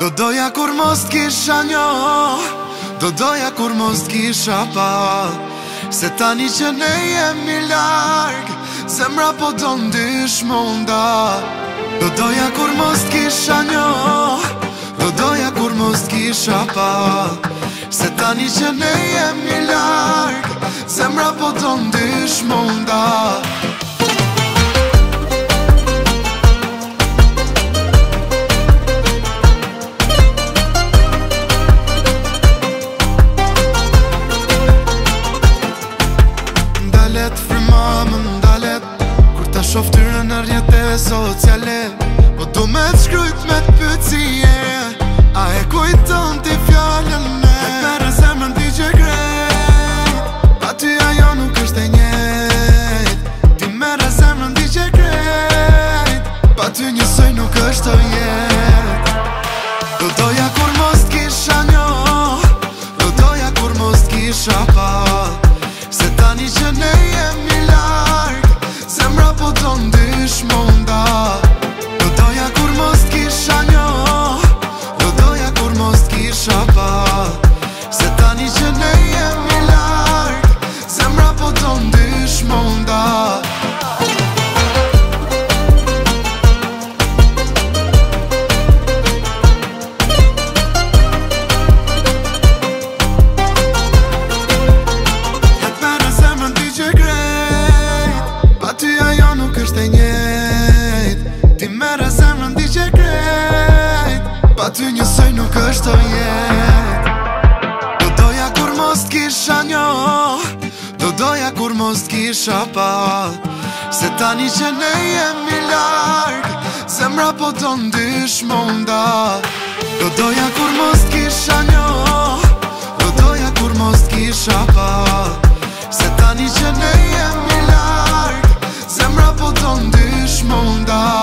Do doja kur mos t'kisha njo, do doja kur mos t'kisha pa. Se tani që ne jemi larg, zemra po do ndysh monda. Do doja kur mos t'kisha njo, do doja kur mos t'kisha pa. Se tani që ne jemi larg, zemra po do ndysh monda. Ndalet frimamën, ndalet kur ta shoh tyrën në rrjete sociale. Po do me t'shkrujt me t'pytësie, a e kujton ti fjallën e mere zemrën ti që krejt, pa ty ajo nuk është e njejt. Ti mere zemrën ti që krejt, pa ty njësoj nuk është të jet. Do doja kur mos t'kisha njo, do doja kur mos t'kisha pa. Se tani që ne jemi larg, zemra po do ndysh monda. Do doja kur mos t'kisha njo, do doja kur mos t'kisha pa. Se tani që ne jemi larg, zemra po do ndysh monda. Është e njejt, ti mere zemrën di që krejt, pa ty njësoj nuk është të jet. Do doja kur mos t'kisha njo, do doja kur mos t'kisha pa. Se tani që ne jemi larg, zemra po do ndysh monda. Do doja kur mos t'kisha njo, do doja kur mos t'kisha pa. Se tani që ne jemi larg, zemra po do ndysh monda.